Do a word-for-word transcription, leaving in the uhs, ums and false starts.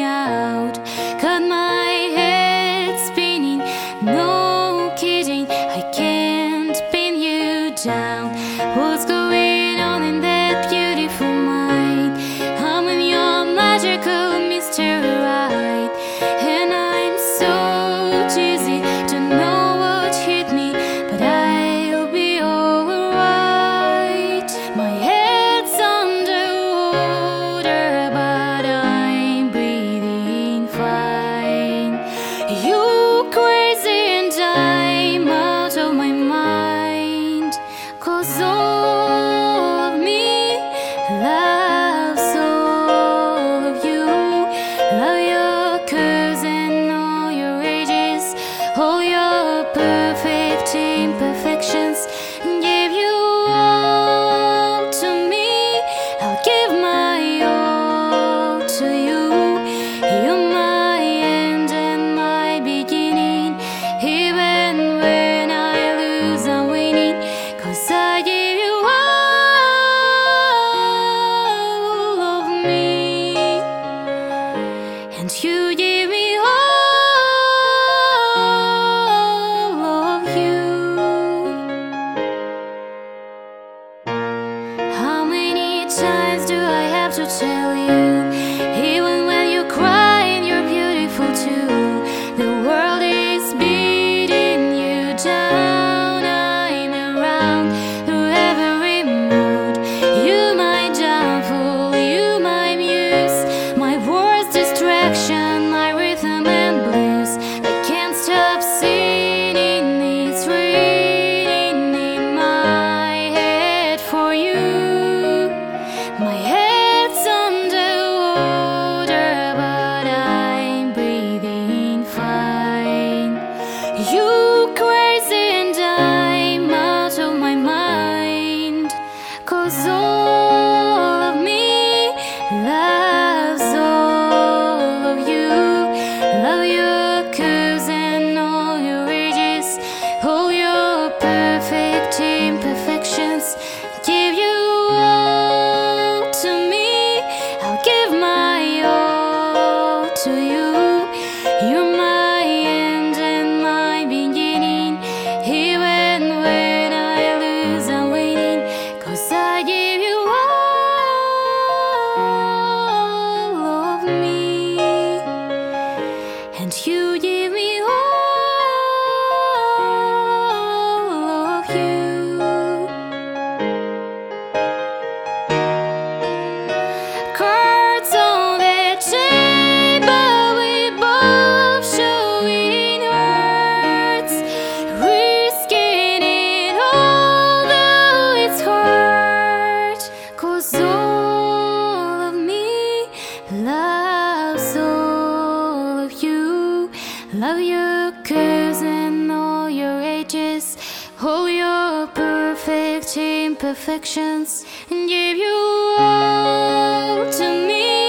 out. Got my head spinning, no kidding, I can't pin you down. What's going on in that beautiful mind? I'm in your magical mystery ride, and I'm so cheesy to know what hit me, but I'll be alright. My head's underwater, but I'm breathing fine. You crazy and I'm out of my mind, 'cause all of me loves all of you. Love your curves and all your ages, all your perfect imperfections, and give you all to me. I'll give my all to you. You're my end and my beginning. Even when I lose, I'm winning, 'cause I give you all of me, and you give me all of you. How many times do I have to tell you? Even when you cry and you're beautiful too, the world is beating you down. I'm around through every mood. You my downfall, you my muse, my worst distraction, my rhythm and blues. I can't stop singing, it's ringing in my head for you. My head's underwater, but I'm breathing fine. You crazy and I'm out of my mind, 'cause all of me loves all of you. Love your curves and all your ages, all your perfect imperfections, give you all to me. I'll give my all to you. You're my end and my beginning. Even when I lose, I'm winning, 'cause I give you all of me, and you give me all of you. Cards on the table, we both showing hearts, risking it all, though it's hard. 'Cause all of me loves all of you. Love your curves and all your ages, all your perfect imperfections, and give you all to me.